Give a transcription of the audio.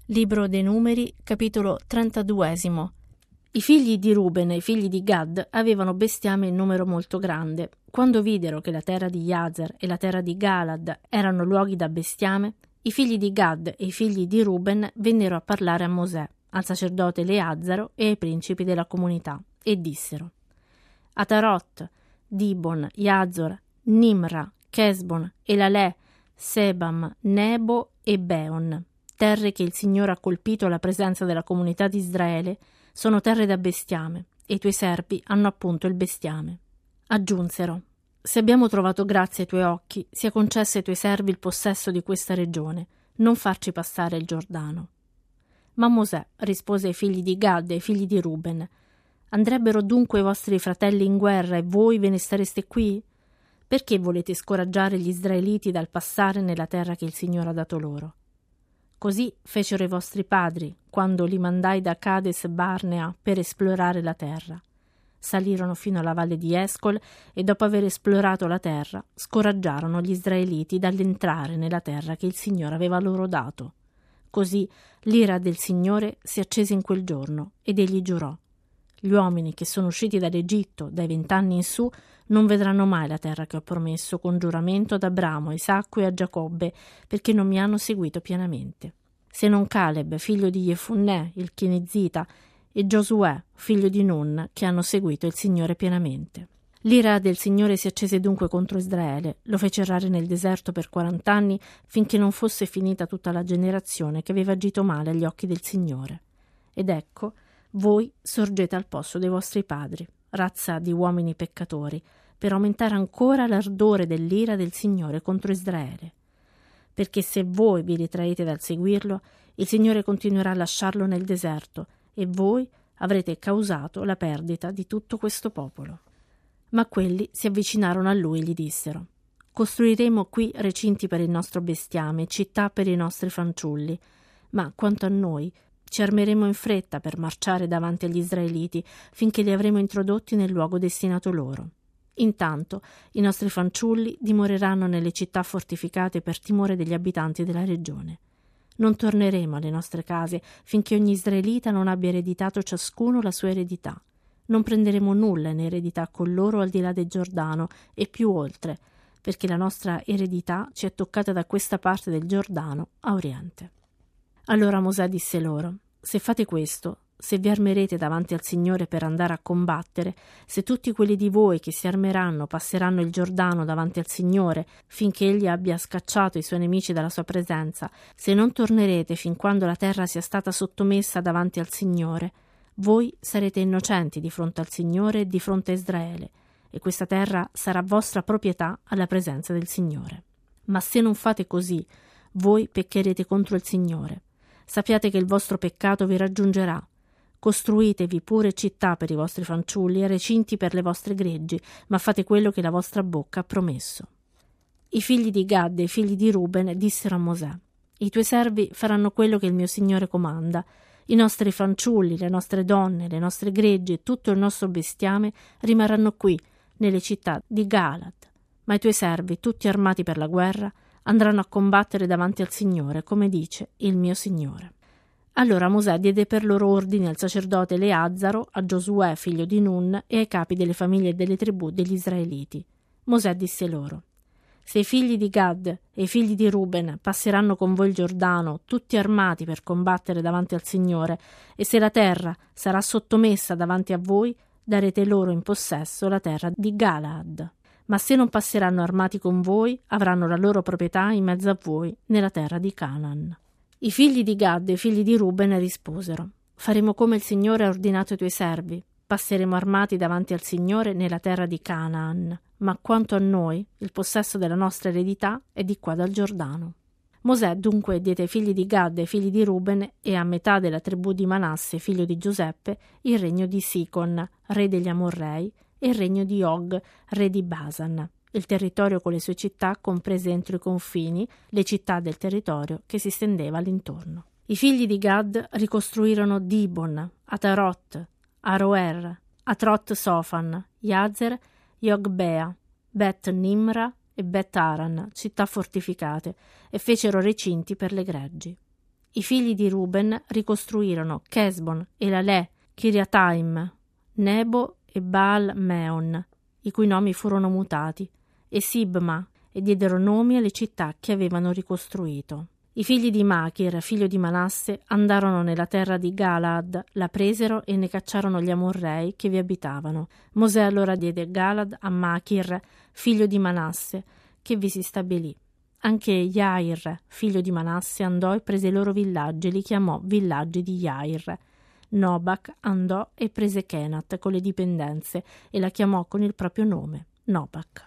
Libro dei Numeri, capitolo 32. I figli di Ruben e i figli di Gad avevano bestiame in numero molto grande. Quando videro che la terra di Jazer e la terra di Galad erano luoghi da bestiame, i figli di Gad e i figli di Ruben vennero a parlare a Mosè, al sacerdote Eleazzaro e ai principi della comunità, e dissero: Atarot, Dibon, Jazor, Nimra, Chesbon, Elalè, Sebam, Nebo e Beon, terre che il Signore ha colpito alla presenza della comunità di Israele, sono terre da bestiame, e i tuoi servi hanno appunto il bestiame. Aggiunsero: se abbiamo trovato grazia ai tuoi occhi, sia concesso ai tuoi servi il possesso di questa regione, non farci passare il Giordano. Ma Mosè rispose ai figli di Gad e ai figli di Ruben: andrebbero dunque i vostri fratelli in guerra e voi ve ne stareste qui? Perché volete scoraggiare gli israeliti dal passare nella terra che il Signore ha dato loro? Così fecero i vostri padri, quando li mandai da Cades Barnea per esplorare la terra. Salirono fino alla valle di Escol e dopo aver esplorato la terra, scoraggiarono gli israeliti dall'entrare nella terra che il Signore aveva loro dato. Così l'ira del Signore si accese in quel giorno, ed egli giurò: gli uomini che sono usciti dall'Egitto dai 20 anni in su non vedranno mai la terra che ho promesso con giuramento ad Abramo, a Isacco e a Giacobbe, perché non mi hanno seguito pienamente. Se non Caleb, figlio di Jefunnè, il Chinizita, e Giosuè, figlio di Nun, che hanno seguito il Signore pienamente. L'ira del Signore si accese dunque contro Israele, lo fece errare nel deserto per 40 anni, finché non fosse finita tutta la generazione che aveva agito male agli occhi del Signore. Ed ecco, voi sorgete al posto dei vostri padri, razza di uomini peccatori, per aumentare ancora l'ardore dell'ira del Signore contro Israele. Perché se voi vi ritraete dal seguirlo, il Signore continuerà a lasciarlo nel deserto, e voi avrete causato la perdita di tutto questo popolo. Ma quelli si avvicinarono a lui e gli dissero: costruiremo qui recinti per il nostro bestiame e città per i nostri fanciulli, ma quanto a noi ci armeremo in fretta per marciare davanti agli israeliti finché li avremo introdotti nel luogo destinato loro. Intanto i nostri fanciulli dimoreranno nelle città fortificate per timore degli abitanti della regione. Non torneremo alle nostre case finché ogni israelita non abbia ereditato ciascuno la sua eredità. Non prenderemo nulla in eredità con loro al di là del Giordano e più oltre, perché la nostra eredità ci è toccata da questa parte del Giordano a oriente. Allora Mosè disse loro: se fate questo, se vi armerete davanti al Signore per andare a combattere, se tutti quelli di voi che si armeranno passeranno il Giordano davanti al Signore finché egli abbia scacciato i suoi nemici dalla sua presenza, se non tornerete fin quando la terra sia stata sottomessa davanti al Signore, voi sarete innocenti di fronte al Signore e di fronte a Israele, e questa terra sarà vostra proprietà alla presenza del Signore. Ma se non fate così, voi peccherete contro il Signore. Sappiate che il vostro peccato vi raggiungerà. Costruitevi pure città per i vostri fanciulli e recinti per le vostre greggi, ma fate quello che la vostra bocca ha promesso. I figli di Gad e i figli di Ruben dissero a Mosè: i tuoi servi faranno quello che il mio Signore comanda. I nostri fanciulli, le nostre donne, le nostre greggi e tutto il nostro bestiame rimarranno qui, nelle città di Galad. Ma i tuoi servi, tutti armati per la guerra, andranno a combattere davanti al Signore, come dice il mio Signore. Allora Mosè diede per loro ordini al sacerdote Eleazzaro, a Giosuè figlio di Nun e ai capi delle famiglie e delle tribù degli israeliti. Mosè disse loro: se i figli di Gad e i figli di Ruben passeranno con voi il Giordano, tutti armati per combattere davanti al Signore, e se la terra sarà sottomessa davanti a voi, darete loro in possesso la terra di Galaad. Ma se non passeranno armati con voi, avranno la loro proprietà in mezzo a voi nella terra di Canaan. I figli di Gad e i figli di Ruben risposero: faremo come il Signore ha ordinato ai tuoi servi, passeremo armati davanti al Signore nella terra di Canaan, ma quanto a noi, il possesso della nostra eredità è di qua dal Giordano. Mosè dunque diede ai figli di Gad e ai figli di Ruben e a metà della tribù di Manasse, figlio di Giuseppe, il regno di Sicon, re degli Amorrei, e il regno di Og, re di Basan, il territorio con le sue città comprese entro i confini, le città del territorio che si stendeva all'intorno. I figli di Gad ricostruirono Dibon, Atarot, Aroer, Atrot Sofan, Jazer, Jogbea, Bet Nimra e Bet Aran, città fortificate, e fecero recinti per le greggi. I figli di Ruben ricostruirono Chesbon, Elalè, Kiriataim, Nebo e Baal Meon, i cui nomi furono mutati, e Sibma, e diedero nomi alle città che avevano ricostruito. I figli di Machir, figlio di Manasse, andarono nella terra di Galaad, la presero e ne cacciarono gli Amorrei che vi abitavano. Mosè allora diede Galaad a Machir, figlio di Manasse, che vi si stabilì. Anche Jair, figlio di Manasse, andò e prese i loro villaggi e li chiamò villaggi di Jair. Nobac andò e prese Kenat con le dipendenze e la chiamò con il proprio nome, Nobac.